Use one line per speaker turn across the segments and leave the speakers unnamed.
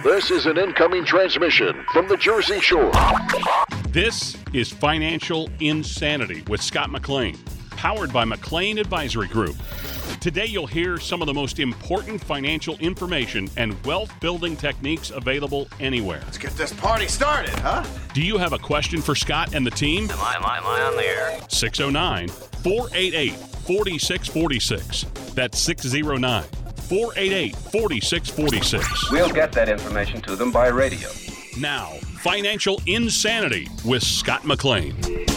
This is an incoming transmission from the Jersey Shore.
This is Financial Insanity with Scott McLean, powered by McLean Advisory Group. Today you'll hear some of the most important financial information and wealth-building techniques available anywhere.
Let's get this party started, huh?
Do you have a question for Scott and the team?
Am I on the air?
609-488-4646. That's 609-488-4646.
We'll get that information to them by radio.
Now, Financial Insanity with Scott McLean.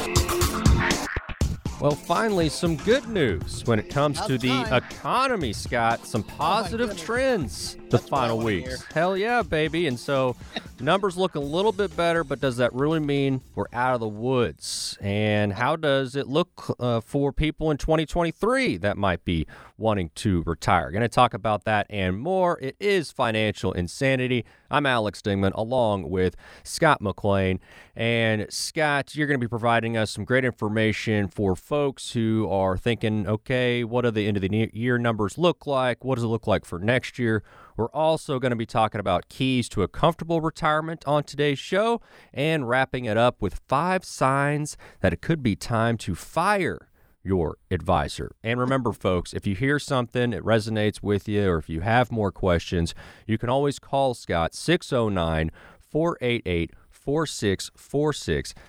Well, finally, some good news when it comes to the economy, Scott. Some positive trends the final weeks. Hell yeah, baby. And so numbers look a little bit better, but does that really mean we're out of the woods? And how does it look for people in 2023 that might be wanting to retire? Going to talk about that and more. It is Financial Insanity. I'm Alex Dingman along with Scott McLean. And Scott, you're going to be providing us some great information for folks who are thinking, okay, what do the end of the year numbers look like? What does it look like for next year? We're also going to be talking about keys to a comfortable retirement on today's show and wrapping it up with 5 signs that it could be time to fire your advisor. And remember, folks, if you hear something, it resonates with you, or if you have more questions, you can always call Scott, 609-488-4646,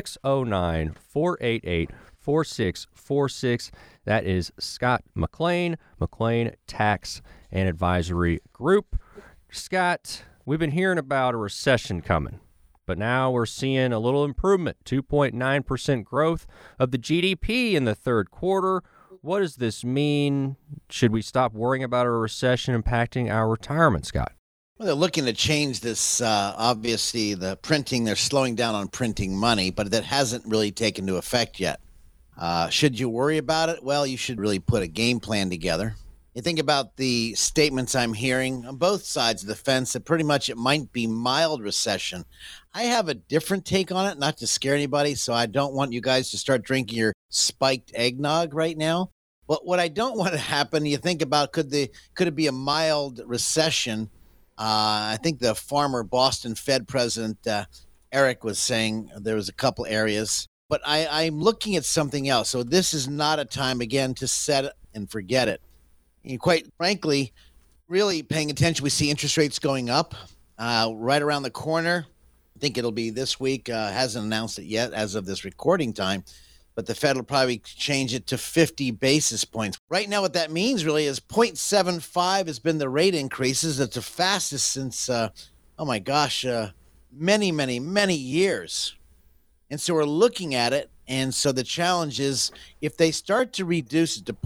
609-488-4646. That is Scott McLean, McLean Tax and Advisory Group. Scott, we've been hearing about a recession coming, but now we're seeing a little improvement, 2.9% growth of the GDP in the third quarter. What does this mean? Should we stop worrying about a recession impacting our retirement, Scott?
Well, they're looking to change this. Obviously, the printing, they're slowing down on printing money, but that hasn't really taken into effect yet. Should you worry about it? Well, you should really put a game plan together. You think about the statements I'm hearing on both sides of the fence that pretty much it might be mild recession. I have a different take on it, not to scare anybody, so I don't want you guys to start drinking your spiked eggnog right now. But what I don't want to happen, you think about, could it be a mild recession? I think the former Boston Fed president, Eric, was saying there was a couple areas. But I'm looking at something else. So this is not a time, again, to set it and forget it. And quite frankly, really paying attention, we see interest rates going up right around the corner. I think it'll be this week. Hasn't announced it yet as of this recording time. But the Fed will probably change it to 50 basis points. Right now, what that means really is 0.75 has been the rate increases. It's the fastest since, many, many, many years. And so we're looking at it. And so the challenge is if they start to reduce it to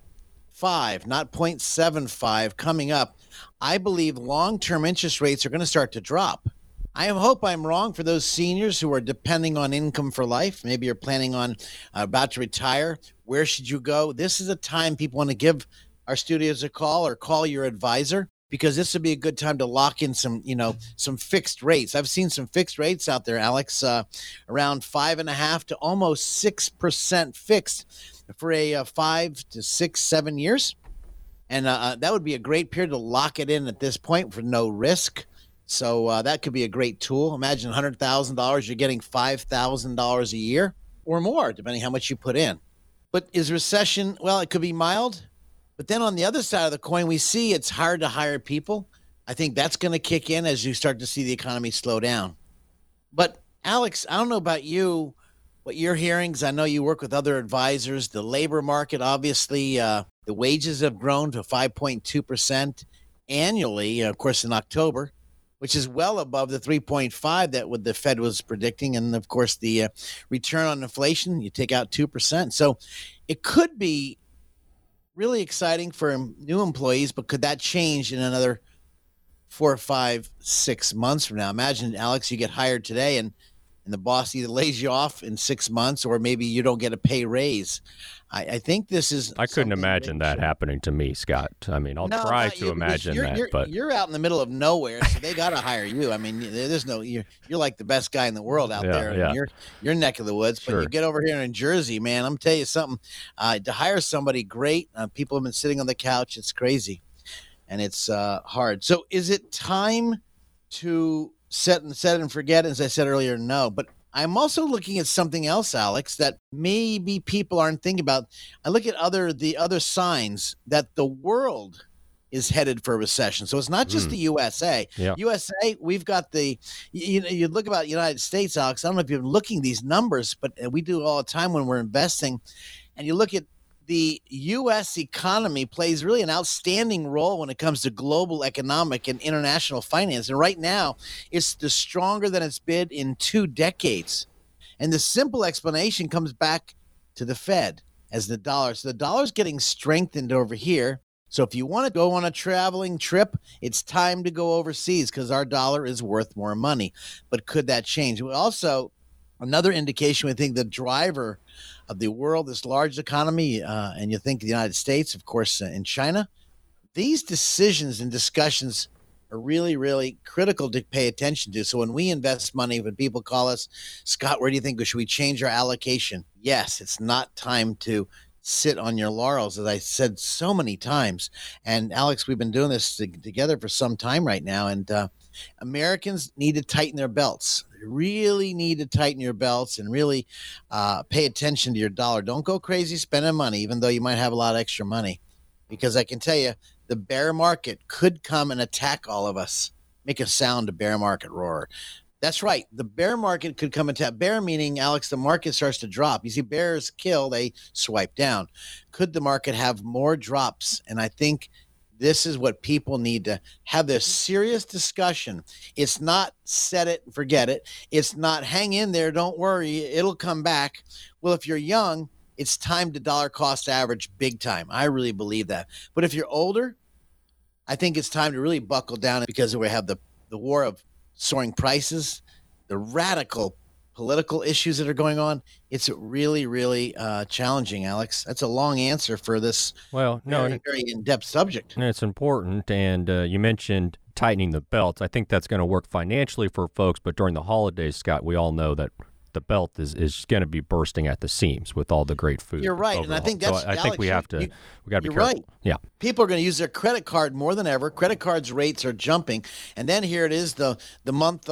0.5, not 0.75 coming up, I believe long-term interest rates are going to start to drop. I hope I'm wrong for those seniors who are depending on income for life. Maybe you're planning on about to retire. Where should you go? This is a time people want to give our studios a call or call your advisor, because this would be a good time to lock in some fixed rates. I've seen some fixed rates out there, Alex, around 5.5% to almost 6% fixed for a 5 to 6, 7 years. And that would be a great period to lock it in at this point for no risk. So that could be a great tool. Imagine $100,000, you're getting $5,000 a year or more, depending how much you put in. But is recession, well, it could be mild. But then on the other side of the coin, we see it's hard to hire people. I think that's going to kick in as you start to see the economy slow down. But Alex, I don't know about you, what you're hearing, because I know you work with other advisors. The labor market, obviously, the wages have grown to 5.2% annually, of course, in October, which is well above the 3.5 that what the Fed was predicting. And, of course, the return on inflation, you take out 2%. So it could be really exciting for new employees, but could that change in another 4, 5, 6 months from now? Imagine, Alex, you get hired today and the boss either lays you off in 6 months or maybe you don't get a pay raise. I think this is...
I couldn't imagine that happening to me, Scott. I mean, I'll try to imagine that, but...
You're out in the middle of nowhere, so they got to hire you. I mean, there's no... You're like the best guy in the world out there.
Yeah.
Your neck of the woods. But
Sure.
You get over here in Jersey, man, I'm telling you something. To hire somebody great, people have been sitting on the couch. It's crazy. And it's hard. So is it time to set and forget, as I said earlier, no. But I'm also looking at something else, Alex, that maybe people aren't thinking about. I look at the other signs that the world is headed for a recession. So it's not just the USA.
Yeah.
USA, we've got you look about United States, Alex. I don't know if you're looking at these numbers, but we do all the time when we're investing. And you look at the U.S. economy plays really an outstanding role when it comes to global economic and international finance. And right now, it's the stronger than it's been in 2 decades. And the simple explanation comes back to the Fed as the dollar. So the dollar's getting strengthened over here. So if you want to go on a traveling trip, it's time to go overseas because our dollar is worth more money. But could that change? Also, another indication, we think the driver of the world, this large economy, and you think the United States, of course, in China, these decisions and discussions are really, really critical to pay attention to. So when we invest money, when people call us, Scott, where do you think, should we change our allocation? Yes, it's not time to sit on your laurels, as I said so many times. And Alex, we've been doing this together for some time right now. And Americans need to tighten their belts. They really need to tighten your belts and really pay attention to your dollar. Don't go crazy spending money, even though you might have a lot of extra money, because I can tell you the bear market could come and attack all of us. Make a sound, a bear market roar. That's right. The bear market could come and tap. Bear meaning, Alex, the market starts to drop. You see, bears kill, they swipe down. Could the market have more drops? And I think this is what people need to have this serious discussion. It's not set it and forget it. It's not hang in there, don't worry, it'll come back. Well, if you're young, it's time to dollar cost average big time. I really believe that. But if you're older, I think it's time to really buckle down because we have the war of soaring prices, the radical political issues that are going on. It's really, really challenging, Alex. That's a long answer for this very in-depth subject.
And it's important. And you mentioned tightening the belts. I think that's going to work financially for folks. But during the holidays, Scott, we all know that the belt is going to be bursting at the seams with all the great food.
You're right,
overall.
and I think that's.
So I think we got to be careful.
Right.
Yeah,
people are going to use their credit card more than ever. Credit cards rates are jumping, and then here it is, the month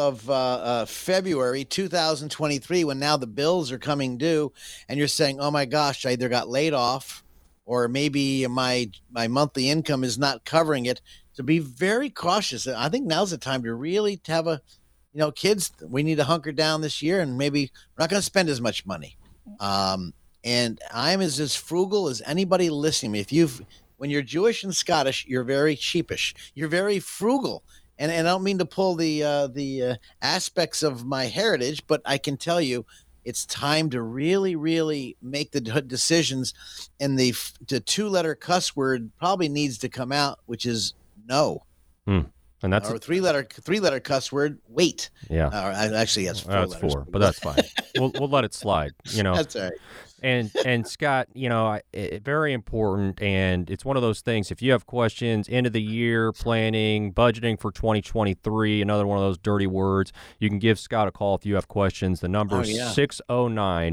of February 2023, when now the bills are coming due, and you're saying, "Oh my gosh, I either got laid off, or maybe my monthly income is not covering it." So be very cautious. I think now's the time to really have a. Kids, we need to hunker down this year, and maybe we're not going to spend as much money. And I'm as frugal as anybody listening to me. When you're Jewish and Scottish, you're very sheepish. You're very frugal. And I don't mean to pull the aspects of my heritage, but I can tell you it's time to really, really make the decisions. And the 2-letter cuss word probably needs to come out, which is no.
And that's
a three-letter cuss word. Wait.
Yeah.
Actually, that's 4 letters.
4, but that's fine. we'll let it slide.
That's all right.
And Scott, very important, and it's one of those things. If you have questions, end of the year planning, budgeting for 2023, another one of those dirty words, you can give Scott a call if you have questions. The number is 609-488-4646,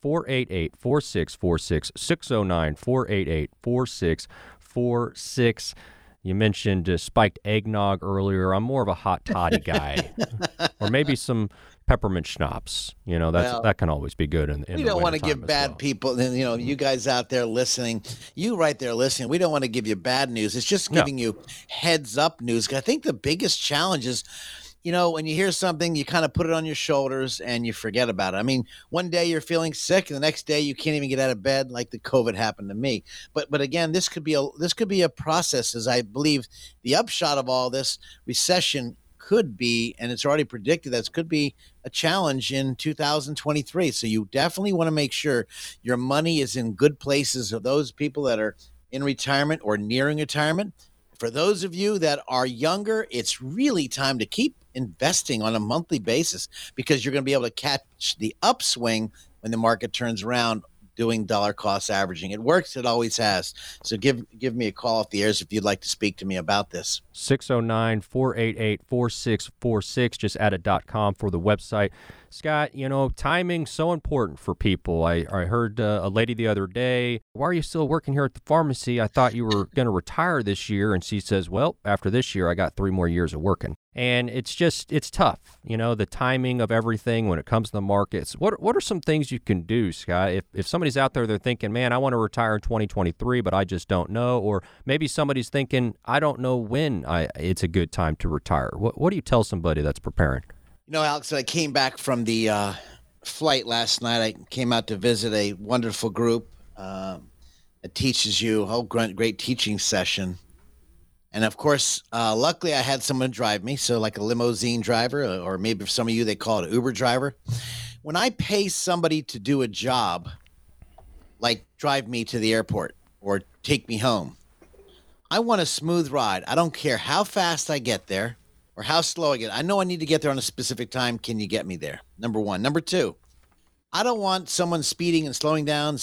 609-488-4646. You mentioned spiked eggnog earlier. I'm more of a hot toddy guy, or maybe some peppermint schnapps. That can always be good. We
don't want to give bad people. You guys out there listening, you right there listening. We don't want to give you bad news. It's just giving you heads up news. I think the biggest challenge is, when you hear something, you kind of put it on your shoulders and you forget about it. I mean, one day you're feeling sick, and the next day you can't even get out of bed, like the COVID happened to me. But again, this could be a process, as I believe the upshot of all this recession could be, and it's already predicted that it could be a challenge in 2023. So you definitely want to make sure your money is in good places. Of those people that are in retirement or nearing retirement. For those of you that are younger, it's really time to keep investing on a monthly basis, because you're going to be able to catch the upswing when the market turns around, doing dollar cost averaging. It works. It always has. So give me a call off the airs if you'd like to speak to me about this.
609-488-4646. Just add a .com for the website. Scott, timing's so important for people. I heard a lady the other day, why are you still working here at the pharmacy? I thought you were going to retire this year. And she says, well, after this year, I got 3 more years of working. And it's tough, the timing of everything when it comes to the markets. What are some things you can do, Scott? If somebody's out there, they're thinking, man, I want to retire in 2023, but I just don't know. Or maybe somebody's thinking, I don't know when it's a good time to retire. What do you tell somebody that's preparing?
Alex, I came back from the flight last night. I came out to visit a wonderful group that teaches you a whole great teaching session. And, of course, luckily I had someone drive me, so like a limousine driver, or maybe for some of you they call it an Uber driver. When I pay somebody to do a job, like drive me to the airport or take me home, I want a smooth ride. I don't care how fast I get there or how slow I get. I know I need to get there on a specific time. Can you get me there? Number one. Number two, I don't want someone speeding and slowing down,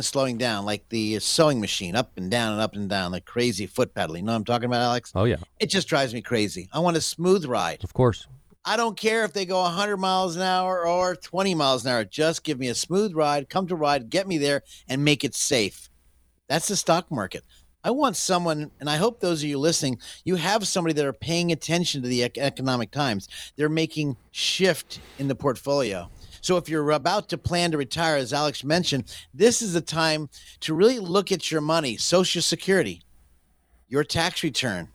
like the sewing machine, up and down, like crazy foot pedaling. You know what I'm talking about, Alex?
Oh, yeah.
It just drives me crazy. I want a smooth ride.
Of course.
I don't care if they go 100 miles an hour or 20 miles an hour. Just give me a smooth ride, comfortable ride, get me there, and make it safe. That's the stock market. I want someone, and I hope those of you listening, you have somebody that are paying attention to the economic times. They're making shift in the portfolio. So if you're about to plan to retire, as Alex mentioned, this is the time to really look at your money, Social Security, your tax return,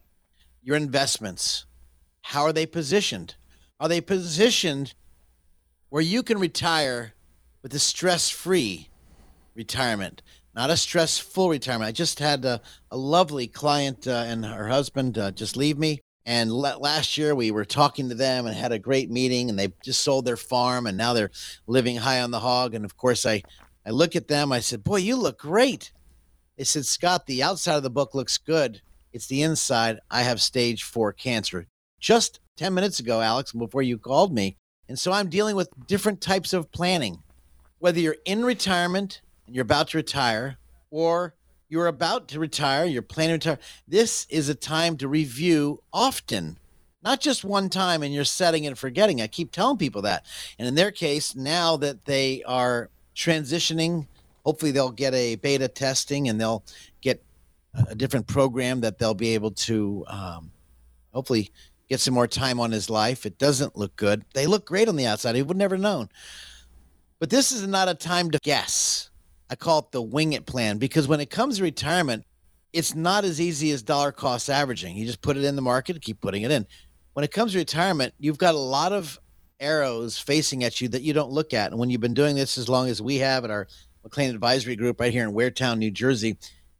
your investments. How are they positioned? Are they positioned where you can retire with a stress-free retirement, not a stressful retirement? I just had a lovely client and her husband just leave me. And last year we were talking to them and had a great meeting, and they just sold their farm and now they're living high on the hog. And of course I look at them, I said, boy, you look great. They said, Scott, the outside of the book looks good. It's the inside. I have stage 4 cancer. Just 10 minutes ago, Alex, before you called me. And so I'm dealing with different types of planning, whether you're in retirement and you're about to retire, or you're about to retire, you're planning to retire. This is a time to review often, not just one time and you're setting and forgetting. I keep telling people that. And in their case, now that they are transitioning, hopefully they'll get a beta testing and they'll get a different program that they'll be able to hopefully get some more time on his life. It doesn't look good. They look great on the outside. He would never known. But this is not a time to guess. I call it the wing it plan, because when it comes to retirement, it's not as easy as dollar cost averaging. You just put it in the market and keep putting it in. When it comes to retirement, you've got a lot of arrows facing at you that you don't look at. And when you've been doing this as long as we have at our McLean Advisory Group right here in Waretown, New Jersey,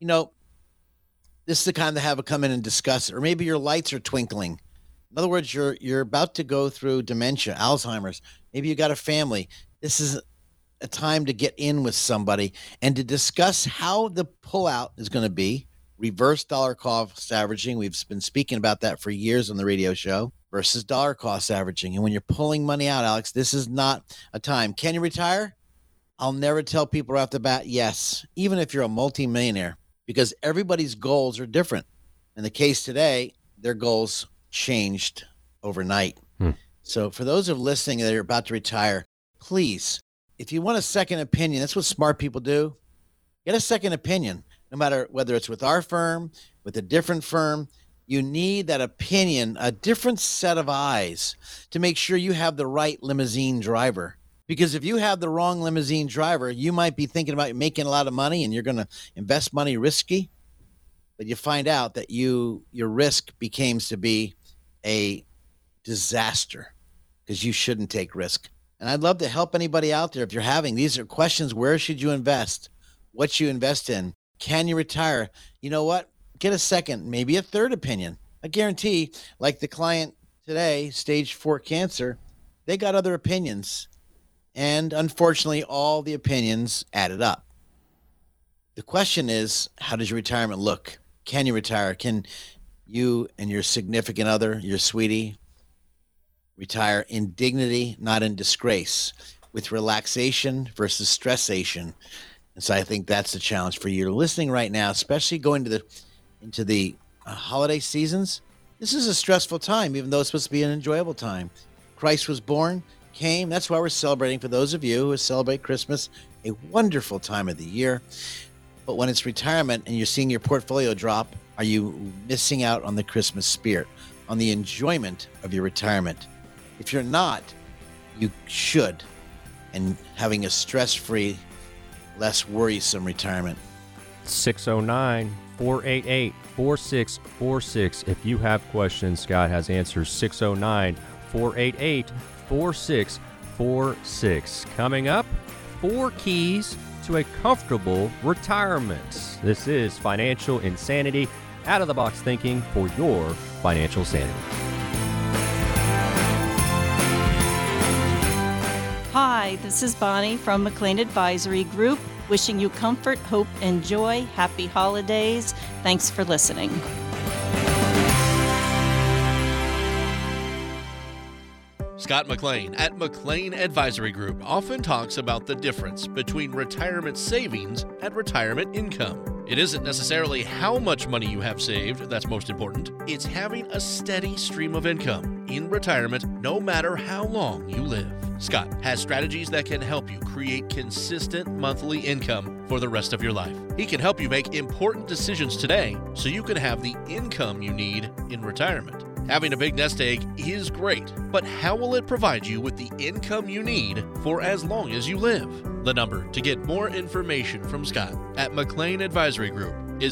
this is the kind to have it come in and discuss it. Or maybe your lights are twinkling. In other words, you're about to go through dementia, Alzheimer's. Maybe you got a family. This is a time to get in with somebody and to discuss how the pullout is going to be. Reverse dollar cost averaging. We've been speaking about that for years on the radio show, versus dollar cost averaging. And when you're pulling money out, Alex, this is not a time. Can you retire? I'll never tell people right off the bat, yes, even if you're a multimillionaire, because everybody's goals are different. In the case today, their goals changed overnight. So for those of listening that are about to retire, please, if you want a second opinion, that's what smart people do. Get a second opinion, no matter whether it's with our firm, with a different firm. You need that opinion, a different set of eyes to make sure you have the right limousine driver. Because if you have the wrong limousine driver, you might be thinking about making a lot of money and you're going to invest money risky, but you find out that your risk becomes to be a disaster because you shouldn't take risk. And I'd love to help anybody out there. If you're having, these are questions: where should you invest? What should you invest in? Can you retire? You know what? Get a second, maybe a third opinion. I guarantee, like the client today, stage 4 cancer, they got other opinions. And unfortunately, all the opinions added up. The question is, how does your retirement look? Can you retire? Can you and your significant other, your sweetie, retire in dignity, not in disgrace, with relaxation versus stressation? And so I think that's the challenge for you. You're listening right now, especially going into the holiday seasons. This is a stressful time, even though it's supposed to be an enjoyable time. Christ was born. came. That's why we're celebrating. For those of you who celebrate Christmas, a wonderful time of the year. But when it's retirement and you're seeing your portfolio drop, are you missing out on the Christmas spirit, on the enjoyment of your retirement? If you're not, you should, and having a stress-free, less worrisome retirement.
609-488-4646. If you have questions, Scott has answers. 609-488-4646. Coming up, 4 keys to a comfortable retirement. This is Financial Insanity, out-of-the-box thinking for your financial sanity.
Hi, this is Bonnie from McLean Advisory Group, wishing you comfort, hope, and joy. Happy holidays. Thanks for listening.
Scott McLean at McLean Advisory Group often talks about the difference between retirement savings and retirement income. It isn't necessarily how much money you have saved that's most important. It's having a steady stream of income in retirement no matter how long you live. Scott has strategies that can help you create consistent monthly income for the rest of your life. He can help you make important decisions today so you can have the income you need in retirement. Having a big nest egg is great, but how will it provide you with the income you need for as long as you live? The number to get more information from Scott at McLean Advisory Group is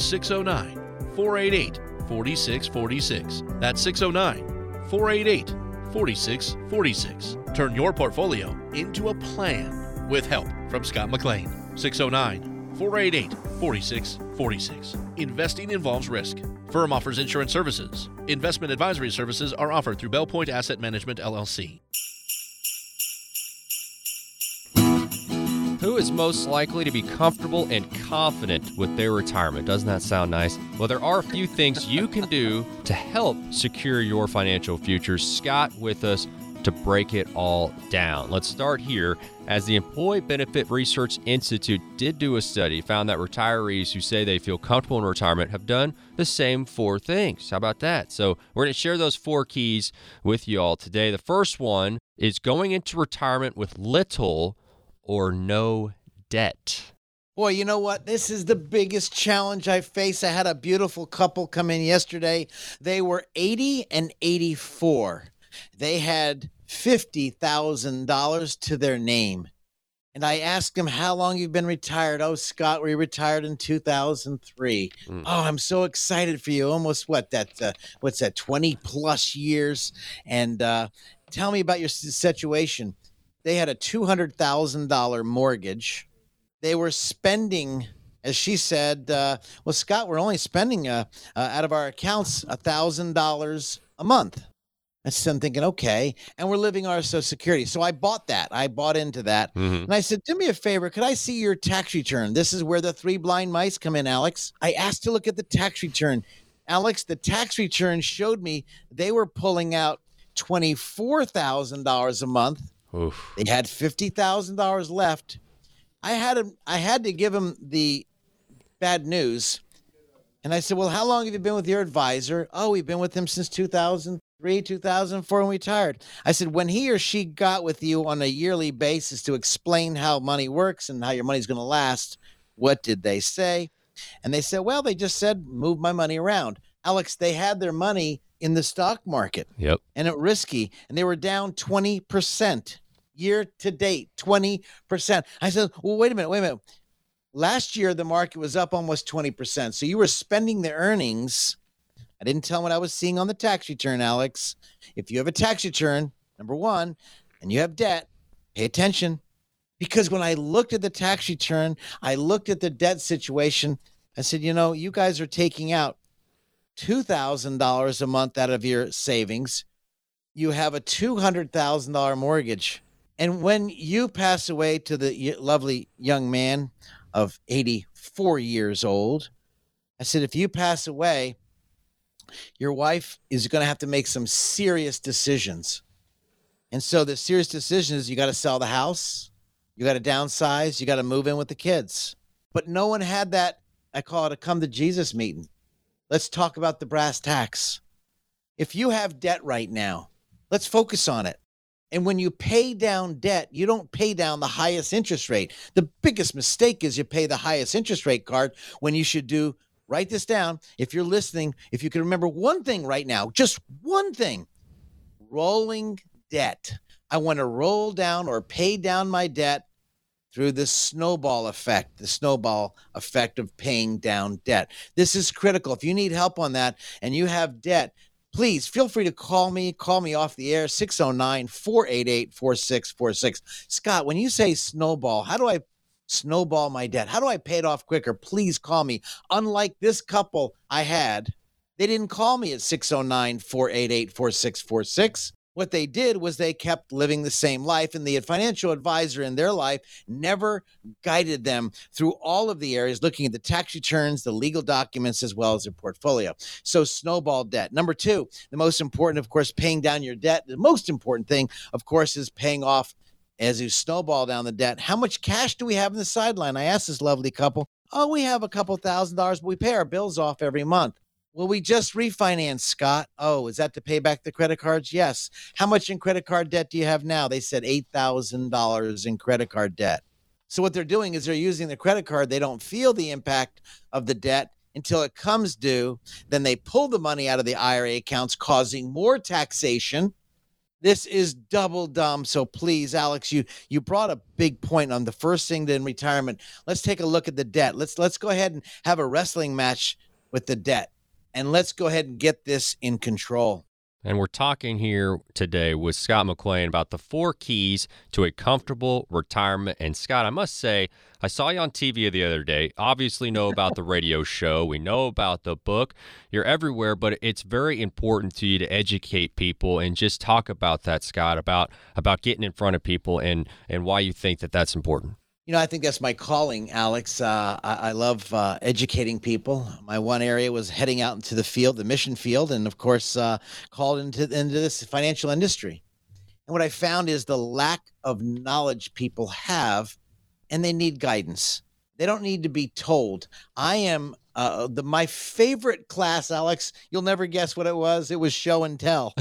609-488-4646. That's 609-488-4646. Turn your portfolio into a plan with help from Scott McLean. 609-488-4646. Investing involves risk. Firm offers insurance services. Investment advisory services are offered through Bell Point Asset Management, LLC.
Who is most likely to be comfortable and confident with their retirement? Doesn't that sound nice? Well, there are a few things you can do to help secure your financial future. Scott with us to break it all down. Let's start here. As the Employee Benefit Research Institute did do a study, found that retirees who say they feel comfortable in retirement have done the same 4 things. How about that? So we're going to share those 4 keys with you all today. The first one is going into retirement with little or no debt.
Boy, you know what? This is the biggest challenge I face. I had a beautiful couple come in yesterday. They were 80 and 84. They had $50,000 to their name. And I asked them, how long you've been retired? Oh, Scott, we retired in 2003. Oh, I'm so excited for you. Almost what's that, 20 plus years. And tell me about your situation. They had a $200,000 mortgage. They were spending, as she said, well, Scott, we're only spending out of our accounts $1,000 a month. I'm thinking, okay, and we're living our Social Security. So I bought that. I bought into that. Mm-hmm. And I said, do me a favor. Could I see your tax return? This is where the 3 blind mice come in, Alex. I asked to look at the tax return. Alex, the tax return showed me they were pulling out $24,000 a month. Oof. They had $50,000 left. I had to give them the bad news. And I said, well, how long have you been with your advisor? Oh, we've been with him since 2003, 2004, when we retired. I said, when he or she got with you on a yearly basis to explain how money works and how your money's going to last, what did they say? And they said, well, they just said, move my money around. Alex, they had their money in the stock market.
Yep.
And it risky. And they were down 20% year to date, 20%. I said, well, wait a minute. Last year, the market was up almost 20%. So you were spending the earnings. I didn't tell them what I was seeing on the tax return, Alex. If you have a tax return, number one, and you have debt, pay attention. Because when I looked at the tax return, I looked at the debt situation. I said, you guys are taking out $2,000 a month out of your savings. You have a $200,000 mortgage. And when you pass away to the lovely young man of 84 years old, I said, if you pass away, your wife is going to have to make some serious decisions. And so the serious decision is you got to sell the house, you got to downsize, you got to move in with the kids. But no one had that, I call it a come to Jesus meeting. Let's talk about the brass tacks. If you have debt right now, let's focus on it. And when you pay down debt, you don't pay down the highest interest rate. The biggest mistake is you pay the highest interest rate card when you should do, write this down. If you're listening, if you can remember one thing right now, just one thing, rolling debt. I want to roll down or pay down my debt through the snowball effect of paying down debt. This is critical. If you need help on that and you have debt, please feel free to call me off the air, 609-488-4646. Scott, when you say snowball, how do I snowball my debt? How do I pay it off quicker? Please call me. Unlike this couple I had, they didn't call me at 609-488-4646. What they did was they kept living the same life, and the financial advisor in their life never guided them through all of the areas, looking at the tax returns, the legal documents, as well as their portfolio. So snowball debt. Number two, the most important, of course, paying down your debt. The most important thing, of course, is paying off as you snowball down the debt. How much cash do we have in the sideline? I asked this lovely couple. Oh, we have a couple $1,000, but we pay our bills off every month. Well, we just refinanced, Scott. Oh, is that to pay back the credit cards? Yes. How much in credit card debt do you have now? They said $8,000 in credit card debt. So what they're doing is they're using the credit card. They don't feel the impact of the debt until it comes due. Then they pull the money out of the IRA accounts, causing more taxation. This is double dumb. So please, Alex, you brought a big point on the first thing in retirement. Let's take a look at the debt. Let's go ahead and have a wrestling match with the debt. And let's go ahead and get this in control.
And we're talking here today with Scott McLean about the 4 keys to a comfortable retirement. And Scott, I must say, I saw you on TV the other day. Obviously know about the radio show. We know about the book. You're everywhere, but it's very important to you to educate people and just talk about that, Scott, about getting in front of people and why you think that that's important.
You know, I think that's my calling, Alex. I love educating people. My one area was heading out into the field, the mission field, and of course, called into this financial industry. And what I found is the lack of knowledge people have, and they need guidance. They don't need to be told. I am my favorite class, Alex. You'll never guess what it was. It was show and tell.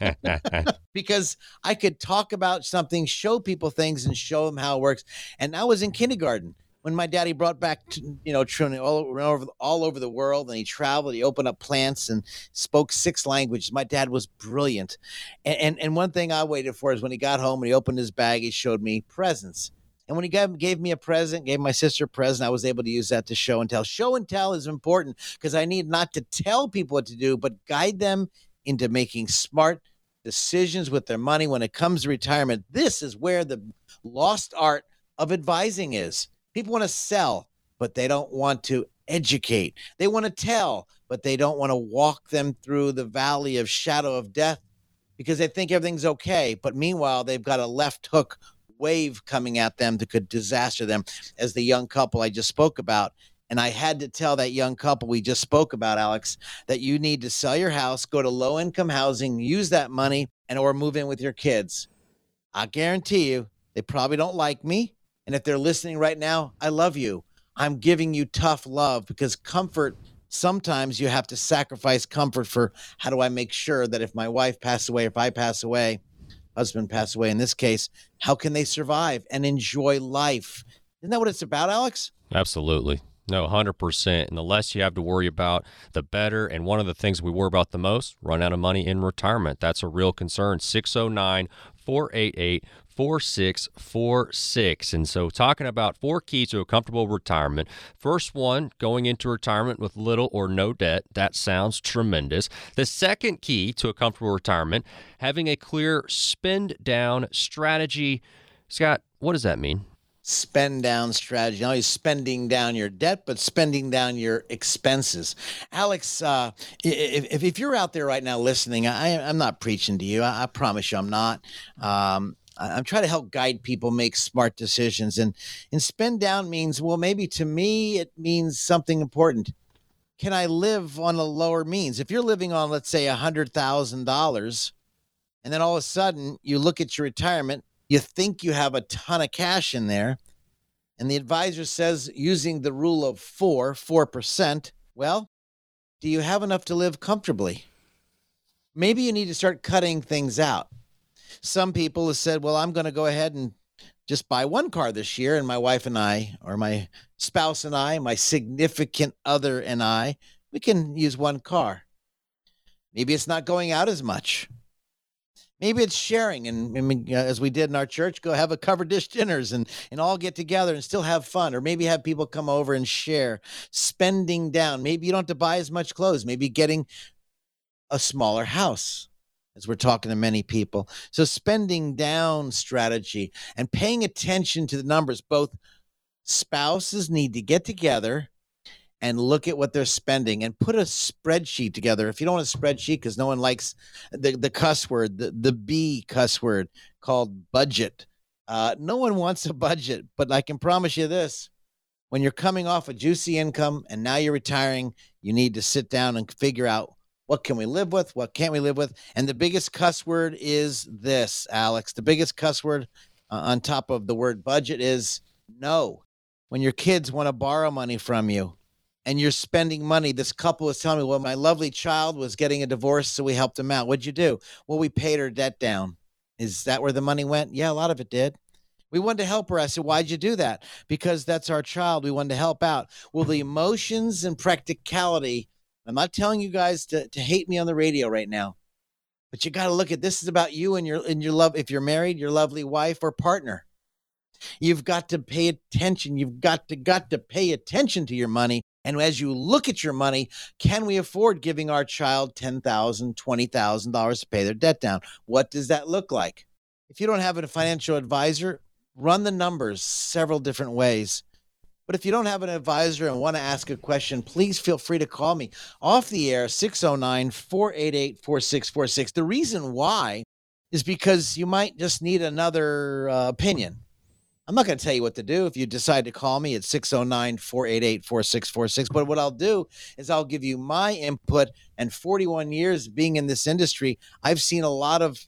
Because I could talk about something, show people things, and show them how it works. And I was in kindergarten when my daddy brought back, training all over the world, and he traveled. He opened up plants and spoke 6 languages. My dad was brilliant. And one thing I waited for is when he got home and he opened his bag, he showed me presents. And when he gave me a present, gave my sister a present, I was able to use that to show and tell. Show and tell is important because I need not to tell people what to do, but guide them into making smart decisions with their money when it comes to retirement. This is where the lost art of advising is. People want to sell, but they don't want to educate. They want to tell, but they don't want to walk them through the valley of shadow of death because they think everything's okay. But meanwhile, they've got a left hook wave coming at them that could disaster them, as the young couple I just spoke about. And I had to tell that young couple we just spoke about, Alex, that you need to sell your house, go to low-income housing, use that money, or move in with your kids. I guarantee you, they probably don't like me. And if they're listening right now, I love you. I'm giving you tough love because comfort, sometimes you have to sacrifice comfort for how do I make sure that if my wife passes away, if I pass away, husband pass away in this case, how can they survive and enjoy life? Isn't that what it's about, Alex?
Absolutely. No, 100%. And the less you have to worry about, the better. And one of the things we worry about the most, run out of money in retirement. That's a real concern. 609-488-4646. And so talking about 4 keys to a comfortable retirement. First one, going into retirement with little or no debt. That sounds tremendous. The second key to a comfortable retirement, having a clear spend down strategy. Scott, what does that mean?
Spend down strategy. Not only spending down your debt, but spending down your expenses. Alex, if you're out there right now listening, I'm not preaching to you. I promise you I'm not. I'm trying to help guide people make smart decisions. And spend down means, well, maybe to me, it means something important. Can I live on a lower means? If you're living on, let's say, $100,000, and then all of a sudden you look at your retirement, you think you have a ton of cash in there, and the advisor says using the rule of 4%, well, do you have enough to live comfortably? Maybe you need to start cutting things out. some people have said, well, I'm going to go ahead and just buy one car this year. And my wife and I, or my spouse and I, my significant other and I, we can use one car. Maybe it's not going out as much. Maybe it's sharing. And as we did in our church, go have a covered dish dinners and all get together and still have fun. Or maybe have people come over and share. Spending down. Maybe you don't have to buy as much clothes. Maybe getting a smaller house, as we're talking to many people. So spending down strategy and paying attention to the numbers. Both spouses need to get together and look at what they're spending and put a spreadsheet together. If you don't want a spreadsheet, because no one likes the cuss word, the B cuss word called budget. No one wants a budget, but I can promise you this. When you're coming off a juicy income and now you're retiring, you need to sit down and figure out, what can we live with? What can't we live with? And the biggest cuss word is this, Alex. The biggest cuss word on top of the word budget is no. When your kids want to borrow money from you, and you're spending money. This couple was telling me, well, my lovely child was getting a divorce, so we helped him out. What'd you do? Well, we paid her debt down. Is that where the money went? Yeah, a lot of it did. We wanted to help her. I said, why'd you do that? Because that's our child. We wanted to help out. Well, the emotions and practicality, I'm not telling you guys to hate me on the radio right now, but you got to look at this is about you and your love. If you're married, your lovely wife or partner. You've got to pay attention. You've got to pay attention to your money. And as you look at your money, can we afford giving our child $10,000, $20,000 to pay their debt down? What does that look like? If you don't have a financial advisor, run the numbers several different ways. But if you don't have an advisor and want to ask a question, please feel free to call me off the air, 609-488-4646. The reason why is because you might just need another opinion. I'm not going to tell you what to do if you decide to call me at 609-488-4646. But what I'll do is I'll give you my input. And 41 years being in this industry, I've seen a lot of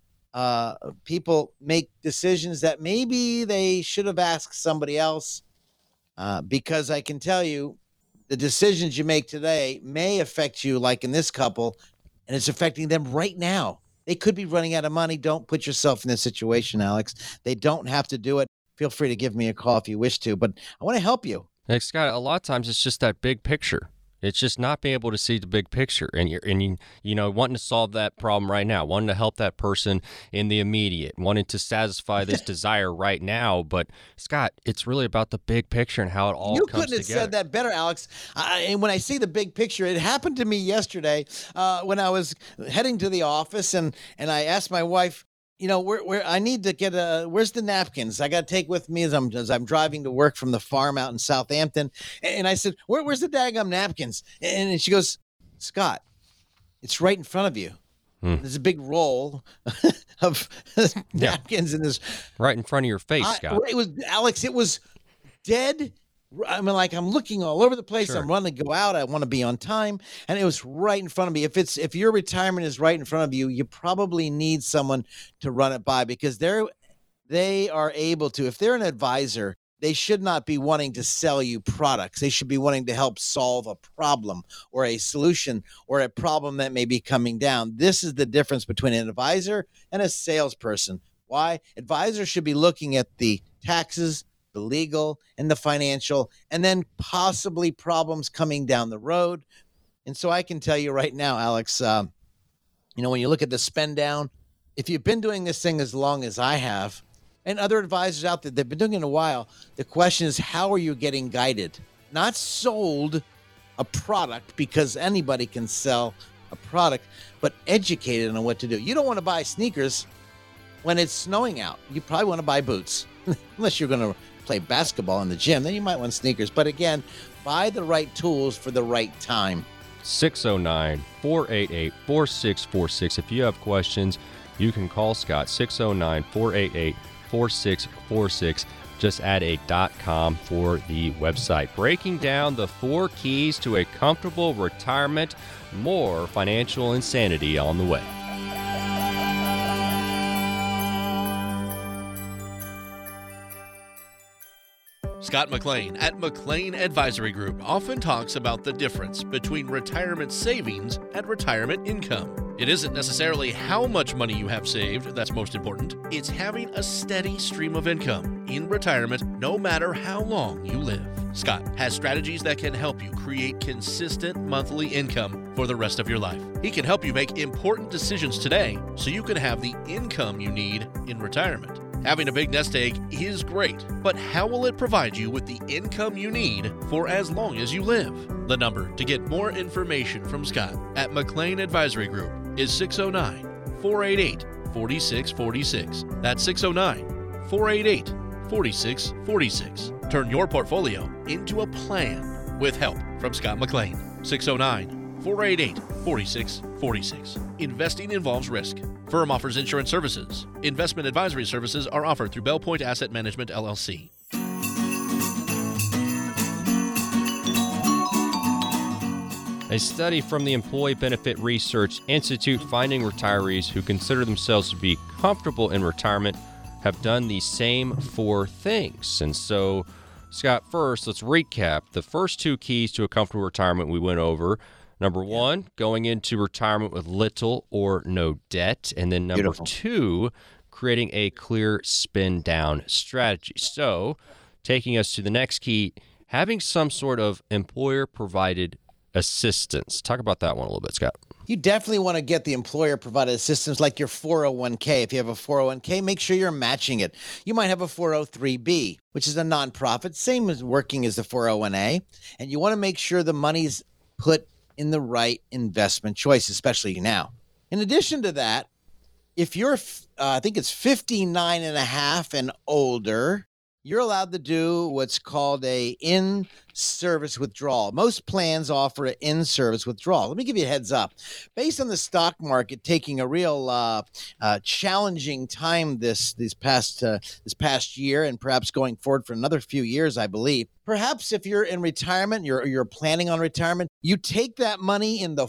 people make decisions that maybe they should have asked somebody else. Because I can tell you the decisions you make today may affect you, like in this couple, and it's affecting them right now. They could be running out of money. Don't put yourself in this situation, Alex. They don't have to do it. Feel free to give me a call if you wish to, but I want to help you.
Hey, Scott, a lot of times it's just that big picture. It's just not being able to see the big picture and you wanting to solve that problem right now, wanting to help that person in the immediate, wanting to satisfy this desire right now. But Scott, it's really about the big picture and how it all comes together. You couldn't have
said that better, Alex. And when I see the big picture, it happened to me yesterday when I was heading to the office and I asked my wife, where I need to get where's the napkins I got to take with me as I'm driving to work from the farm out in Southampton. And I said, where's the daggum napkins? And she goes, Scott, it's right in front of you. There's a big roll of napkins in this.
Right in front of your face, Scott.
It was dead. I mean, like I'm looking all over the place.
Sure.
I'm running to go out. I want to be on time. And it was right in front of me. If your retirement is right in front of you, you probably need someone to run it by because they are able to. If they're an advisor, they should not be wanting to sell you products. They should be wanting to help solve a problem or a solution or a problem that may be coming down. This is the difference between an advisor and a salesperson. Why? Advisors should be looking at the taxes, the legal and the financial, and then possibly problems coming down the road. And so I can tell you right now, Alex, when you look at the spend down, if you've been doing this thing as long as I have, and other advisors out there, they've been doing it a while, the question is, how are you getting guided? Not sold a product, because anybody can sell a product, but educated on what to do. You don't want to buy sneakers when it's snowing out. You probably want to buy boots, unless you're going to play basketball in the gym, then you might want sneakers. But again, buy the right tools for the right time.
609-488-4646. If you have questions, you can call Scott, 609-488-4646. Just add a .com for the website. Breaking down the 4 keys to a comfortable retirement. More financial insanity on the way.
Scott McLean at McLean Advisory Group often talks about the difference between retirement savings and retirement income. It isn't necessarily how much money you have saved that's most important. It's having a steady stream of income in retirement no matter how long you live. Scott has strategies that can help you create consistent monthly income for the rest of your life. He can help you make important decisions today so you can have the income you need in retirement. Having a big nest egg is great, but how will it provide you with the income you need for as long as you live? The number to get more information from Scott at McLean Advisory Group is 609-488-4646. That's 609-488-4646. Turn your portfolio into a plan with help from Scott McLean. 609-488-4646. Investing involves risk. Firm offers insurance services. Investment advisory services are offered through Bell Point Asset Management, LLC.
A study from the Employee Benefit Research Institute finding retirees who consider themselves to be comfortable in retirement have done the same 4 things. And so, Scott, first, let's recap. The first 2 keys to a comfortable retirement we went over. Number 1, going into retirement with little or no debt. And then number 2, creating a clear spin down strategy. So, taking us to the next key, having some sort of employer provided assistance. Talk about that one a little bit, Scott.
You definitely want to get the employer-provided assistance like your 401k. If you have a 401k, make sure you're matching it. You might have a 403b, which is a nonprofit, same as working as the 401a, and you want to make sure the money's put in the right investment choice, especially now. In addition to that, if you're, I think it's 59 and a half and older, you're allowed to do what's called a in-service withdrawal. Most plans offer an in-service withdrawal. Let me give you a heads up. Based on the stock market taking a real challenging time this past year, and perhaps going forward for another few years, I believe. Perhaps if you're in retirement, you're planning on retirement, you take that money in the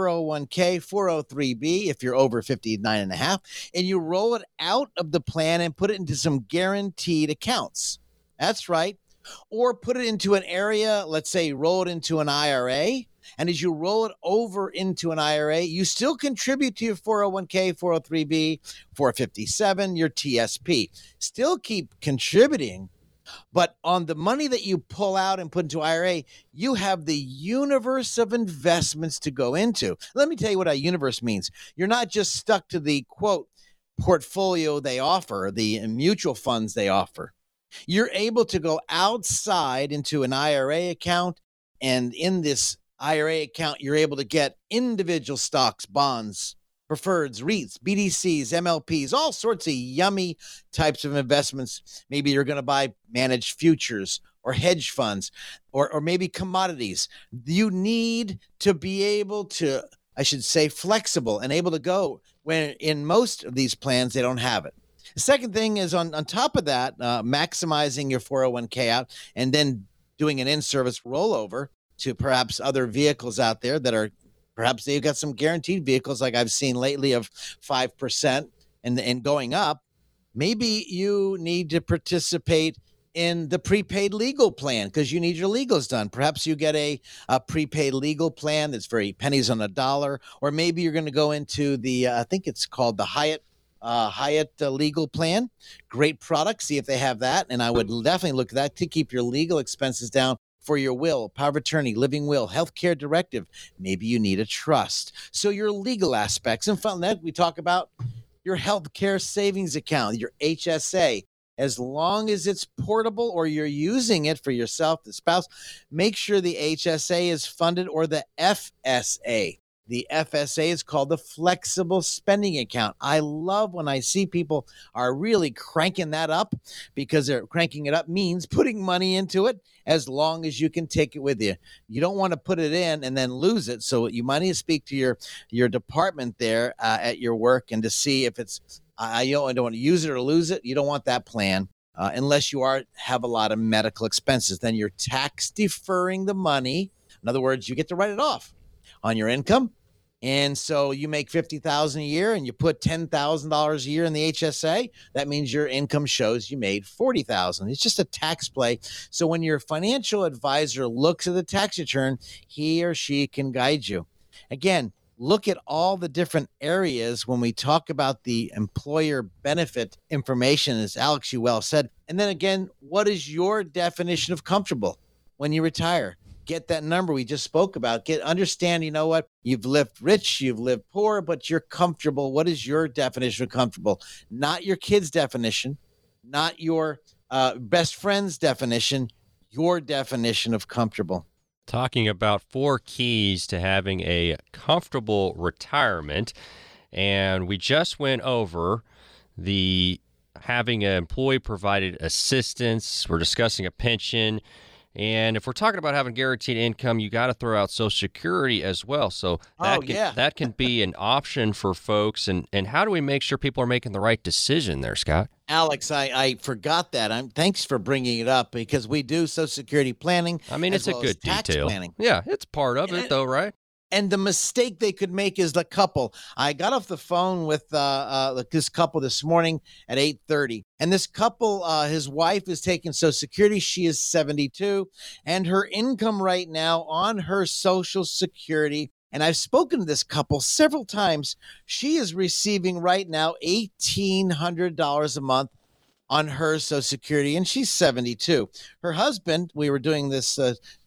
401k, 403b, if you're over 59 and a half, and you roll it out of the plan and put it into some guaranteed accounts. That's right. Or put it into an area, let's say roll it into an IRA. And as you roll it over into an IRA, you still contribute to your 401k, 403b, 457, your TSP. Still keep contributing. But on the money that you pull out and put into IRA, you have the universe of investments to go into. Let me tell you what a universe means. You're not just stuck to the, quote, portfolio they offer, the mutual funds they offer. You're able to go outside into an IRA account, and in this IRA account, you're able to get individual stocks, bonds, preferreds, REITs, BDCs, MLPs, all sorts of yummy types of investments. Maybe you're going to buy managed futures or hedge funds or maybe commodities. You need to be able to, I should say, flexible and able to go when in most of these plans, they don't have it. The second thing is on top of that, maximizing your 401k out and then doing an in-service rollover to perhaps other vehicles out there that are perhaps they've got some guaranteed vehicles like I've seen lately of 5% and going up. Maybe you need to participate in the prepaid legal plan because you need your legals done. Perhaps you get a prepaid legal plan that's very pennies on a dollar, or maybe you're going to go into the, I think it's called the Hyatt legal plan. Great product. See if they have that. And I would definitely look at that to keep your legal expenses down for your will, power of attorney, living will, healthcare directive. Maybe you need a trust. So your legal aspects. And from that, we talk about your healthcare savings account, your HSA. As long as it's portable or you're using it for yourself, the spouse, make sure the HSA is funded, or the FSA. The FSA is called the Flexible Spending Account. I love when I see people are really cranking that up, because they're cranking it up means putting money into it as long as you can take it with you. You don't want to put it in and then lose it. So you might need to speak to your department there at your work and to see if it's, I don't want to use it or lose it. You don't want that plan unless you have a lot of medical expenses. Then you're tax deferring the money. In other words, you get to write it off on your income. And so you make $50,000 a year and you put $10,000 a year in the HSA. That means your income shows you made $40,000. It's just a tax play. So when your financial advisor looks at the tax return, he or she can guide you. Again, look at all the different areas when we talk about the employer benefit information, as Alex, you well said. And then again, what is your definition of comfortable when you retire? Get that number we just spoke about. Understand, you know what? You've lived rich, you've lived poor, but you're comfortable. What is your definition of comfortable? Not your kid's definition, not your best friend's definition, your definition of comfortable.
Talking about 4 keys to having a comfortable retirement. And we just went over the having an employee-provided assistance. We're discussing a pension. And if we're talking about having guaranteed income, you got to throw out Social Security as well. So that can be an option for folks. And how do we make sure people are making the right decision there, Scott?
Alex, I forgot that. Thanks for bringing it up because we do Social Security planning.
I mean, it's a good detail.
Planning.
Yeah, it's part of it, though, right?
And the mistake they could make is the couple. I got off the phone with this couple this morning at 8:30. And this couple, his wife is taking Social Security. She is 72. And her income right now on her Social Security, and I've spoken to this couple several times, she is receiving right now $1,800 a month on her Social Security, and she's 72. Her husband, we were doing this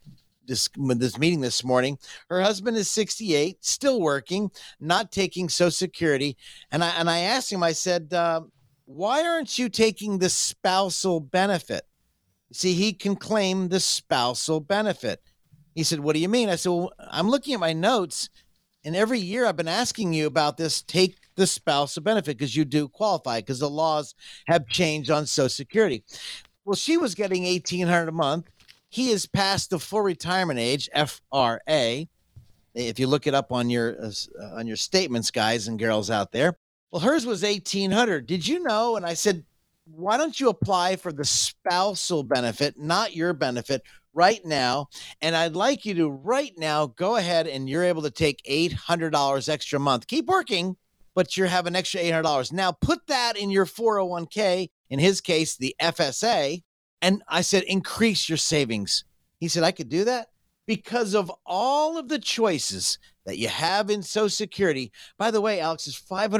meeting this morning. Her husband is 68, still working, not taking Social Security. And I asked him, I said, why aren't you taking the spousal benefit? See, he can claim the spousal benefit. He said, what do you mean? I said, well, I'm looking at my notes, and every year I've been asking you about this, take the spousal benefit because you do qualify because the laws have changed on Social Security. Well, she was getting $1,800 a month. He is past the full retirement age, FRA. If you look it up on your statements, guys and girls out there. Well, hers was $1,800. Did you know? And I said, why don't you apply for the spousal benefit, not your benefit, right now? And I'd like you to right now go ahead and you're able to take $800 extra a month. Keep working, but you have an extra $800. Now put that in your 401k, in his case, the FSA. And I said, increase your savings. He said, I could do that because of all of the choices that you have in Social Security. By the way, Alex, there's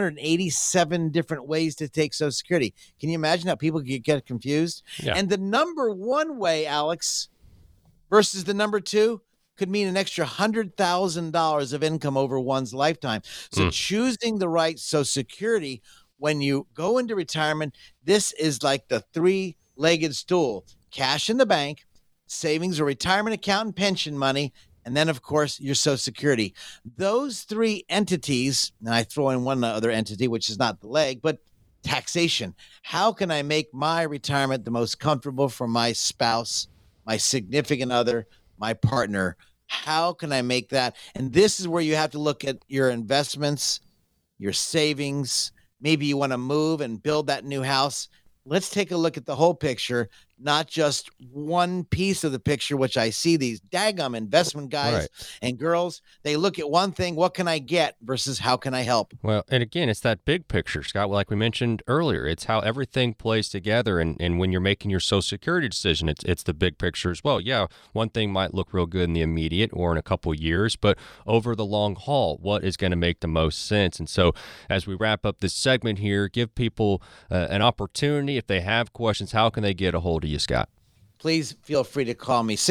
587 different ways to take Social Security. Can you imagine how people get confused?
Yeah.
And the number one way, Alex, versus the number 2 could mean an extra $100,000 of income over one's lifetime. So choosing the right Social Security when you go into retirement, this is like the 3-legged stool: cash in the bank, savings or retirement account and pension money, and then, of course, your Social Security. Those 3 entities, and I throw in one other entity, which is not the leg, but taxation. How can I make my retirement the most comfortable for my spouse, my significant other, my partner? How can I make that? And this is where you have to look at your investments, your savings. Maybe you want to move and build that new house. Let's take a look at the whole picture, not just one piece of the picture, which I see these daggum investment guys and girls. They look at one thing, what can I get versus how can I help?
Well, and again, it's that big picture, Scott, like we mentioned earlier. It's how everything plays together. And when you're making your Social Security decision, it's the big picture as well. Yeah, one thing might look real good in the immediate or in a couple of years, but over the long haul, what is going to make the most sense? And so as we wrap up this segment here, give people an opportunity. If they have questions, how can they get a hold of you, Scott?
Please feel free to call me,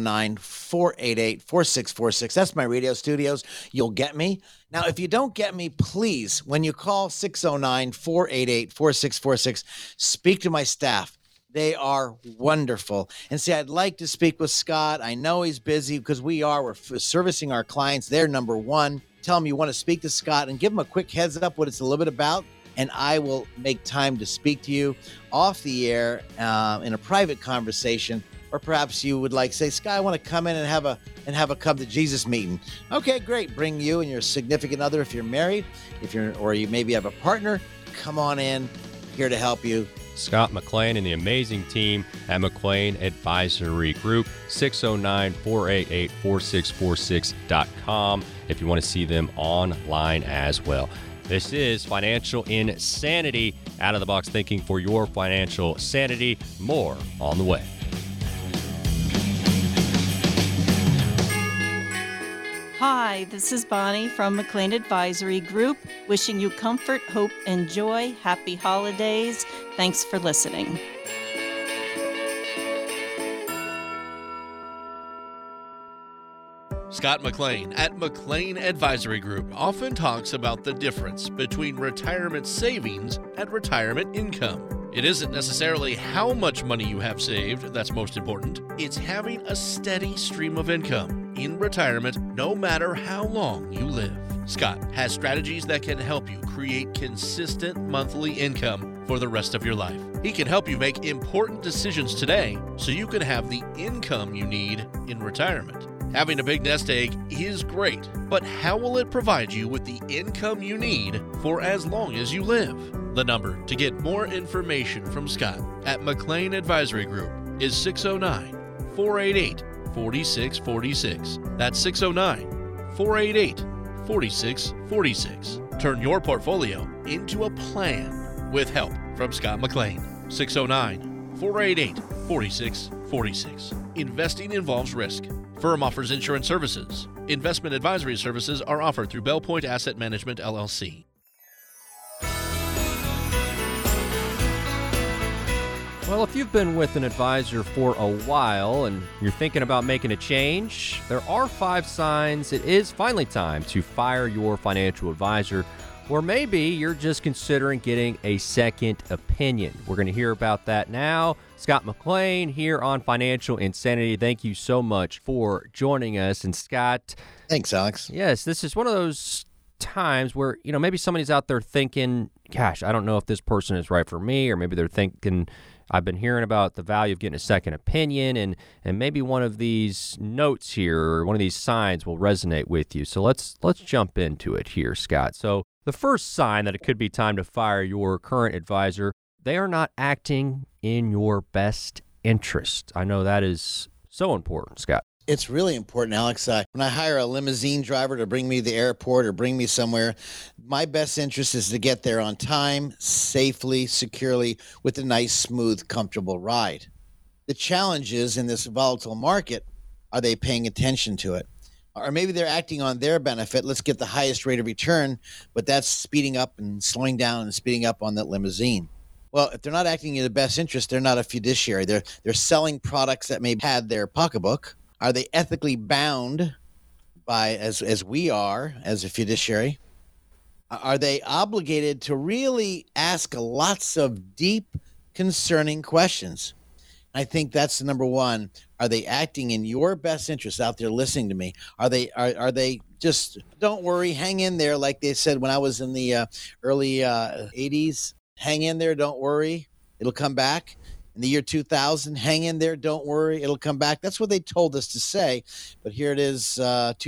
609-488-4646. That's my radio studios. You'll get me. Now, if you don't get me, please, when you call 609-488-4646, speak to my staff. They are wonderful. And say, I'd like to speak with Scott. I know he's busy because we're servicing our clients. They're number one. Tell them you want to speak to Scott and give them a quick heads up what it's a little bit about. And I will make time to speak to you off the air in a private conversation, or perhaps you would like say, Scott, I want to come in and have a come to Jesus meeting. Okay, great. Bring you and your significant other if you're married, or you maybe have a partner. Come on in. Here to help you.
Scott McLean and the amazing team at McLean Advisory Group, 609-488-4646.com if you want to see them online as well. This is Financial Insanity, out-of-the-box thinking for your financial sanity. More on the way.
Hi, this is Bonnie from McLean Advisory Group, wishing you comfort, hope, and joy. Happy holidays. Thanks for listening.
Scott McLean at McLean Advisory Group often talks about the difference between retirement savings and retirement income. It isn't necessarily how much money you have saved that's most important. It's having a steady stream of income in retirement no matter how long you live. Scott has strategies that can help you create consistent monthly income for the rest of your life. He can help you make important decisions today so you can have the income you need in retirement. Having a big nest egg is great, but how will it provide you with the income you need for as long as you live? The number to get more information from Scott at McLean Advisory Group is 609-488-4646. That's 609-488-4646. Turn your portfolio into a plan with help from Scott McLean. 609-488-4646. Investing involves risk. Firm offers insurance services. Investment advisory services are offered through Bell Point Asset Management, LLC.
Well, if you've been with an advisor for a while and you're thinking about making a change, there are 5 signs it is finally time to fire your financial advisor, or maybe you're just considering getting a second opinion. We're going to hear about that now. Scott McLean here on Financial Insanity. Thank you so much for joining us. And Scott.
Thanks, Alex.
Yes, this is one of those times where, maybe somebody's out there thinking, gosh, I don't know if this person is right for me, or maybe they're thinking, I've been hearing about the value of getting a second opinion, and maybe one of these notes here, or one of these signs will resonate with you. So let's jump into it here, Scott. So the first sign that it could be time to fire your current advisor, they are not acting in your best interest. I know that is so important, Scott.
It's really important, Alex. When I hire a limousine driver to bring me to the airport or bring me somewhere, my best interest is to get there on time, safely, securely, with a nice, smooth, comfortable ride. The challenge is, in this volatile market, are they paying attention to it? Or maybe they're acting on their benefit. Let's get the highest rate of return, but that's speeding up and slowing down and speeding up on that limousine. Well, if they're not acting in the best interest, they're not a fiduciary. They're selling products that may have had their pocketbook. Are they ethically bound by, as we are, as a fiduciary? Are they obligated to really ask lots of deep, concerning questions? I think that's the number one. Are they acting in your best interest out there listening to me? Are they just, don't worry, hang in there, like they said when I was in the early 80s? Hang in there, don't worry, it'll come back. In the year 2000, hang in there, don't worry, it'll come back. That's what they told us to say. But here it is,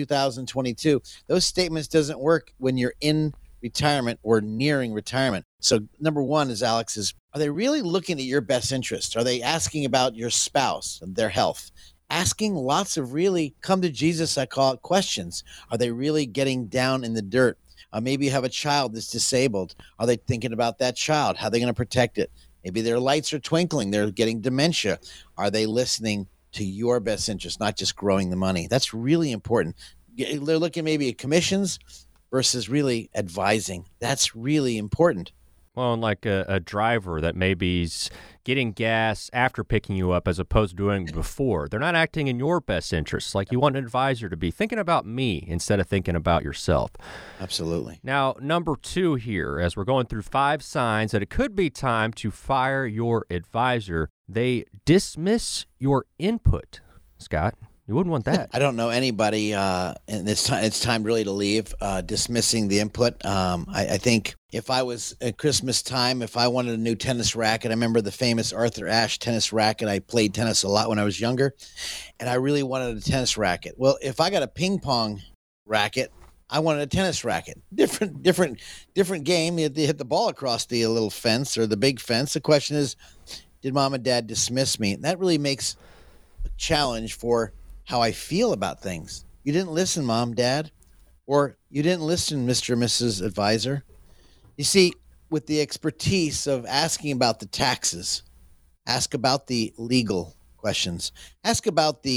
2022. Those statements doesn't work when you're in retirement or nearing retirement. So number one is, Alex, are they really looking at your best interest? Are they asking about your spouse and their health? Asking lots of really come to Jesus, I call it, questions. Are they really getting down in the dirt? Maybe you have a child that's disabled. Are they thinking about that child? How are they going to protect it? Maybe their lights are twinkling. They're getting dementia. Are they listening to your best interest, not just growing the money? That's really important. They're looking maybe at commissions versus really advising. That's really important.
Well, and like a driver that maybe's getting gas after picking you up as opposed to doing it before. They're not acting in your best interests. Like you want an advisor to be thinking about me instead of thinking about yourself.
Absolutely.
Now, number 2 here, as we're going through 5 signs that it could be time to fire your advisor, they dismiss your input. Scott, you wouldn't want that.
I don't know anybody, and it's time really to leave, dismissing the input. I think if I was at Christmas time, if I wanted a new tennis racket, I remember the famous Arthur Ashe tennis racket. I played tennis a lot when I was younger, and I really wanted a tennis racket. Well, if I got a ping pong racket, I wanted a tennis racket. Different game. You had to hit the ball across the little fence or the big fence. The question is, did mom and dad dismiss me? And that really makes a challenge for how I feel about things. You didn't listen, Mom, Dad, or you didn't listen, Mr. and Mrs. Advisor. You see, with the expertise of asking about the taxes, ask about the legal questions, ask about the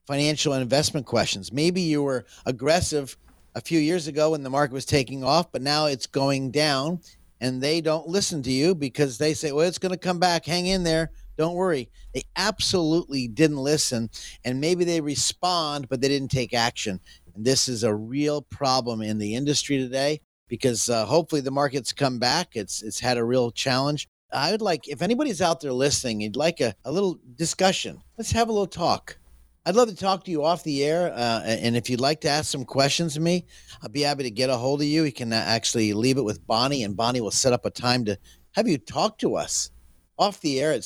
financial and investment questions. Maybe you were aggressive a few years ago when the market was taking off, but now it's going down, and they don't listen to you because they say, well, it's going to come back. Hang in there. Don't worry. They absolutely didn't listen, and maybe they respond, but they didn't take action. And this is a real problem in the industry today because hopefully the market's come back. It's had a real challenge. I would like, if anybody's out there listening, you'd like a little discussion, let's have a little talk. I'd love to talk to you off the air, and if you'd like to ask some questions to me, I'll be happy to get a hold of you. You can actually leave it with Bonnie, and Bonnie will set up a time to have you talk to us off the air at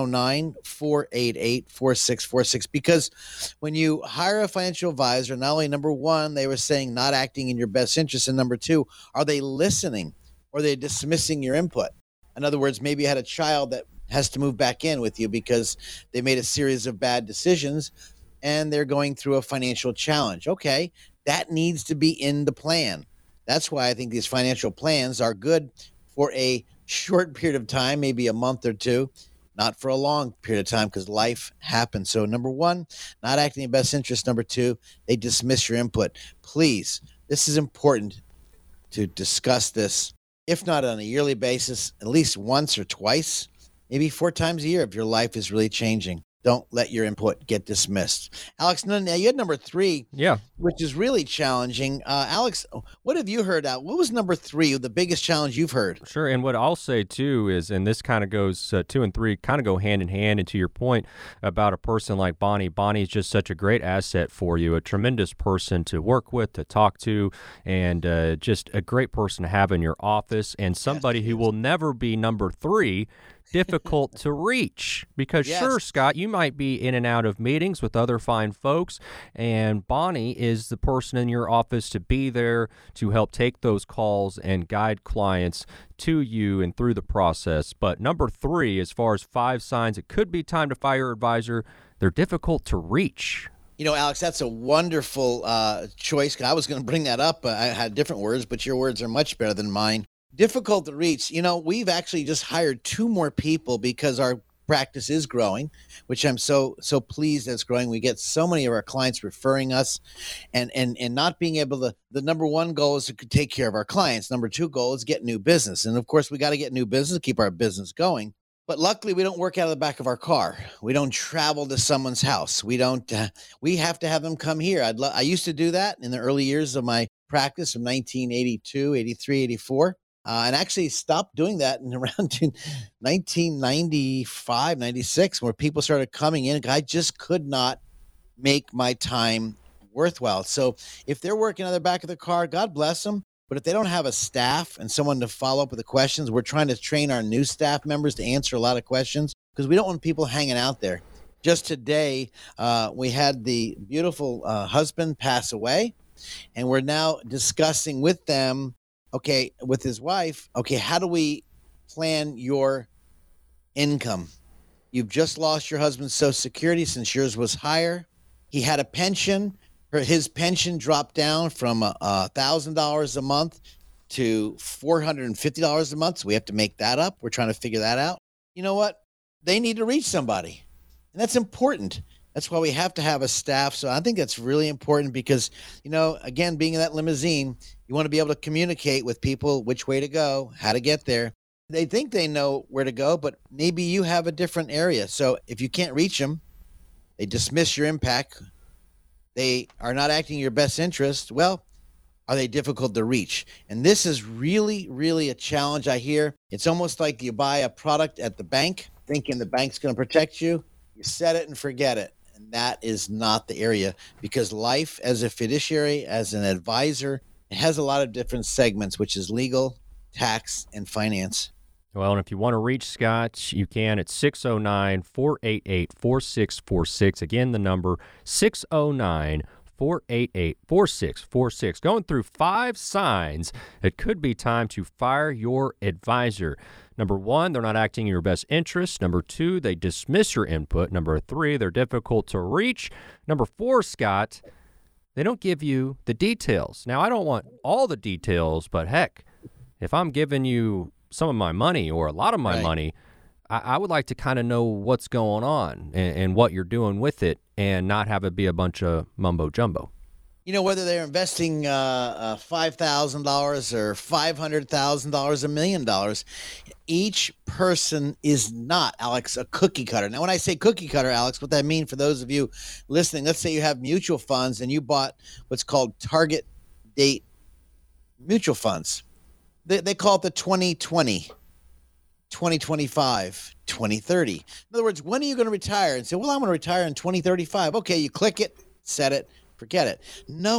609-488-4646. Because when you hire a financial advisor, not only, number one, they were saying not acting in your best interest, and number two, are they listening or are they dismissing your input? In other words, maybe you had a child that has to move back in with you because they made a series of bad decisions and they're going through a financial challenge. Okay, that needs to be in the plan. That's why I think these financial plans are good for a short period of time, maybe a month or two, not for a long period of time because life happens. So number one, not acting in best interest. Number two, they dismiss your input. Please, this is important to discuss this, if not on a yearly basis, at least once or twice, maybe 4 times a year if your life is really changing. Don't let your input get dismissed. Alex, now you had number 3, which is really challenging. Alex, what have you heard out? What was number 3, the biggest challenge you've heard?
Sure, and what I'll say too is, and this kind of goes 2 and 3 kind of go hand in hand. And to your point about a person like Bonnie, Bonnie is just such a great asset for you, a tremendous person to work with, to talk to, and just a great person to have in your office, and somebody who will never be number 3. Difficult to reach because sure, Scott, you might be in and out of meetings with other fine folks, and Bonnie is the person in your office to be there to help take those calls and guide clients to you and through the process. But number 3, as far as 5 signs it could be time to fire your advisor, they're difficult to reach.
You know, Alex, that's a wonderful choice. I was going to bring that up. I had different words, but your words are much better than mine. Difficult to reach. You know, we've actually just hired 2 more people because our practice is growing, which I'm so pleased that's growing. We get so many of our clients referring us, and not being able to. The number 1 goal is to take care of our clients. Number 2 goal is get new business, and of course we got to get new business to keep our business going. But luckily, we don't work out of the back of our car. We don't travel to someone's house. We don't. We have to have them come here. I used to do that in the early years of my practice, from 1982, 83, 84. And actually stopped doing that in around 1995, 96, where people started coming in. I just could not make my time worthwhile. So if they're working on the back of the car, God bless them. But if they don't have a staff and someone to follow up with the questions, we're trying to train our new staff members to answer a lot of questions because we don't want people hanging out there. Just today, we had the beautiful husband pass away, and we're now discussing with them, okay, with his wife, okay, how do we plan your income? You've just lost your husband's Social Security since yours was higher. He had a pension. His pension dropped down from $1,000 a month to $450 a month. So we have to make that up. We're trying to figure that out. You know what? They need to reach somebody. And that's important. That's why we have to have a staff. So I think that's really important because, you know, again, being in that limousine, you want to be able to communicate with people which way to go, how to get there. They think they know where to go, but maybe you have a different area. So if you can't reach them, they dismiss your impact. They are not acting in your best interest. Well, are they difficult to reach? And this is really, really a challenge I hear. It's almost like you buy a product at the bank, thinking the bank's going to protect you. You set it and forget it. And that is not the area, because life as a fiduciary, as an advisor, it has a lot of different segments, which is legal, tax, and finance.
Well, and if you want to reach Scott, you can at 609-488-4646. Again, the number 609-488-4646. Going through 5 signs it could be time to fire your advisor. Number 1, they're not acting in your best interest. Number 2, they dismiss your input. Number 3, they're difficult to reach. Number 4, Scott, they don't give you the details. Now, I don't want all the details, but heck, if I'm giving you some of my money or a lot of my money, I would like to kind of know what's going on and what you're doing with it and not have it be a bunch of mumbo jumbo.
Whether they're investing $5,000 or $500,000, $1 million, each person is not, Alex, a cookie cutter. Now, when I say cookie cutter, Alex, what that means for those of you listening, let's say you have mutual funds and you bought what's called target date mutual funds. They call it the 2020, 2025, 2030. In other words, when are you going to retire? And say, well, I'm going to retire in 2035. Okay, you click it, set it, forget it. No.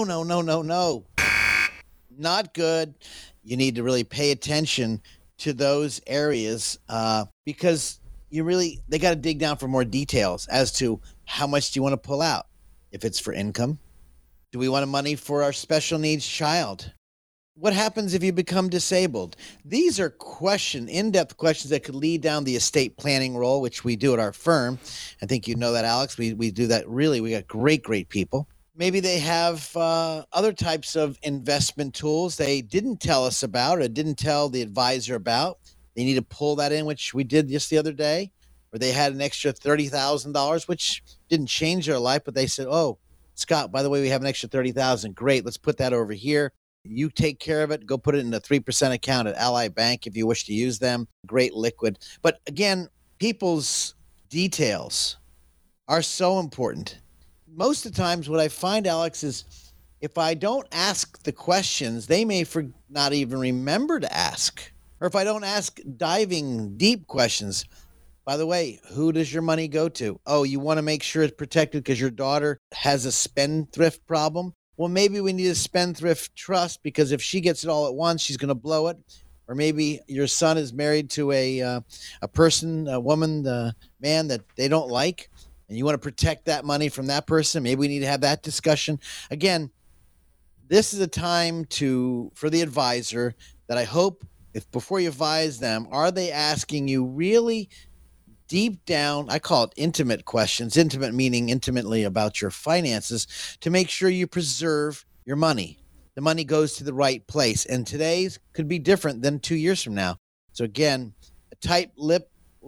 Not good. You need to really pay attention to those areas because they got to dig down for more details as to how much do you want to pull out. If it's for income, do we want money for our special needs child? What happens if you become disabled? These are in-depth questions that could lead down the estate planning role, which we do at our firm. I think you know that, Alex. We do that really. We got great people. Maybe they have other types of investment tools they didn't tell us about or didn't tell the advisor about. They need to pull that in, which we did just the other day, where they had an extra $30,000, which didn't change their life, but they said, oh, Scott, by the way, we have an extra $30,000. Great, let's put that over here. You take care of it. Go put it in a 3% account at Ally Bank if you wish to use them. Great liquid. But again, people's details are so important. Most of the times what I find, Alex, is if I don't ask the questions, they may not even remember to ask. Or if I don't ask diving deep questions, by the way, who does your money go to? Oh, you want to make sure it's protected because your daughter has a spendthrift problem? Well, maybe we need a spendthrift trust because if she gets it all at once, she's going to blow it. Or maybe your son is married to a person, a woman, a man that they don't like, and you want to protect that money from that person. Maybe we need to have that discussion. Again, this is a time for the advisor that I hope, if before you advise them, are they asking you really deep down, I call it intimate questions, intimate meaning intimately about your finances, to make sure you preserve your money. The money goes to the right place. And today's could be different than 2 years from now. So again, a tight lip will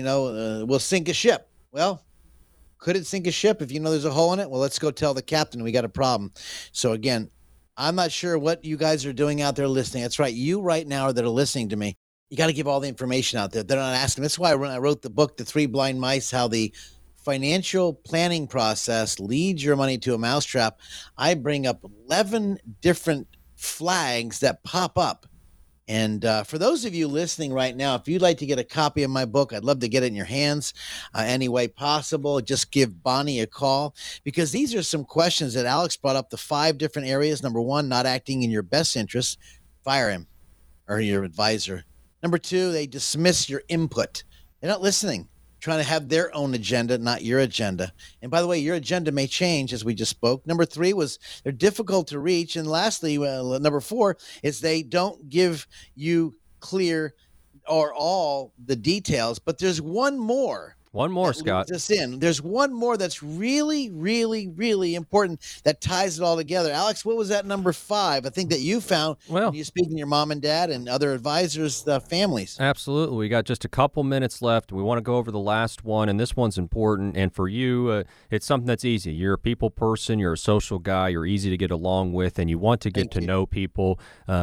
sink a ship. Well, could it sink a ship if you know there's a hole in it? Well, let's go tell the captain we got a problem. So again, I'm not sure what you guys are doing out there listening. That's right. You right now that are listening to me, you got to give all the information out there. They're not asking. That's why I wrote the book, The Three Blind Mice, how the financial planning process leads your money to a mousetrap. I bring up 11 different flags that pop up. And for those of you listening right now, if you'd like to get a copy of my book, I'd love to get it in your hands any way possible. Just give Bonnie a call because these are some questions that Alex brought up, the 5 different areas. Number 1, not acting in your best interest. Fire him or your advisor. Number 2, they dismiss your input. They're not listening, trying to have their own agenda, not your agenda. And by the way, your agenda may change, as we just spoke. Number 3 was they're difficult to reach. And lastly, number 4 is they don't give you clear or all the details. But there's one more.
One more, Scott.
There's one more that's really, really, really important that ties it all together. Alex, what was that number 5? I think that you found when you speak to your mom and dad and other advisors, families.
Absolutely. We got just a couple minutes left. We want to go over the last one, and this one's important. And for you, it's something that's easy. You're a people person. You're a social guy. You're easy to get along with, and you want to get to know people.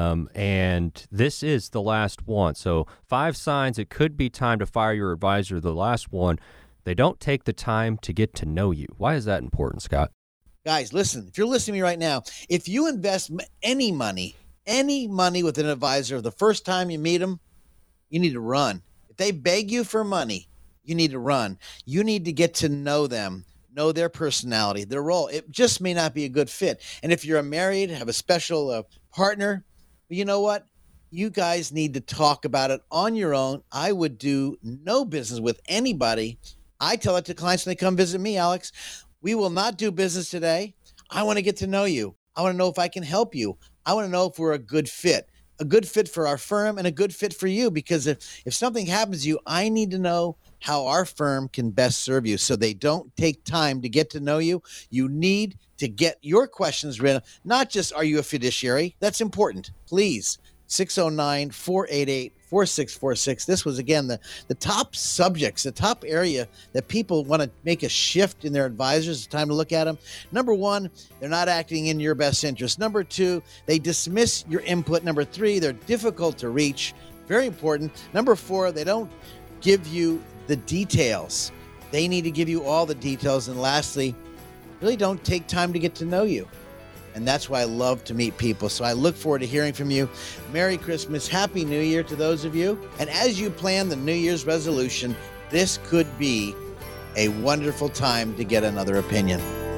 And this is the last one. So 5 signs it could be time to fire your advisor. The last one. They don't take the time to get to know you. Why is that important, Scott?
Guys, listen, if you're listening to me right now, if you invest any money with an advisor, the first time you meet them, you need to run. If they beg you for money, you need to run. You need to get to know them, know their personality, their role. It just may not be a good fit. And if you're married, have a special partner, you know what? You guys need to talk about it on your own. I would do no business with anybody. I tell it to clients when they come visit me, Alex. We will not do business today. I want to get to know you. I want to know if I can help you. I want to know if we're a good fit for our firm and a good fit for you. Because if something happens to you, I need to know how our firm can best serve you. So they don't take time to get to know you. You need to get your questions written. Not just, are you a fiduciary? That's important. Please. 609-488-46 4646. This was, again, the top subjects, the top area that people want to make a shift in their advisors. It's time to look at them. Number one, they're not acting in your best interest. Number two, they dismiss your input. Number three, they're difficult to reach. Very important. Number four, they don't give you the details. They need to give you all the details. And lastly, really don't take time to get to know you. And that's why I love to meet people. So I look forward to hearing from you. Merry Christmas. Happy New Year to those of you. And as you plan the New Year's resolution, this could be a wonderful time to get another opinion.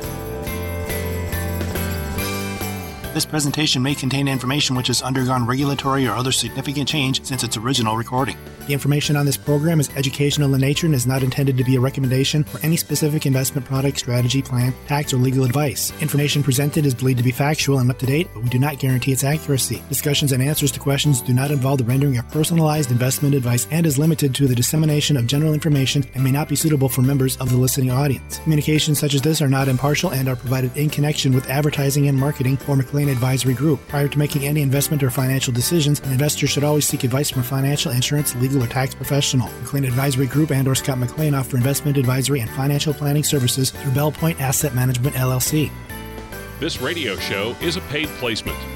This presentation may contain information which has undergone regulatory or other significant change since its original recording. The information on this program is educational in nature and is not intended to be a recommendation for any specific investment product, strategy, plan, tax, or legal advice. Information presented is believed to be factual and up to date, but we do not guarantee its accuracy. Discussions and answers to questions do not involve the rendering of personalized investment advice and is limited to the dissemination of general information and may not be suitable for members of the listening audience. Communications such as this are not impartial and are provided in connection with advertising and marketing for McLean Advisory Group. Prior to making any investment or financial decisions, an investor should always seek advice from a financial, insurance, legal, or tax professional. McLean Advisory Group and or Scott McLean offer investment advisory and financial planning services through Bell Point Asset Management, LLC.
This radio show is a paid placement.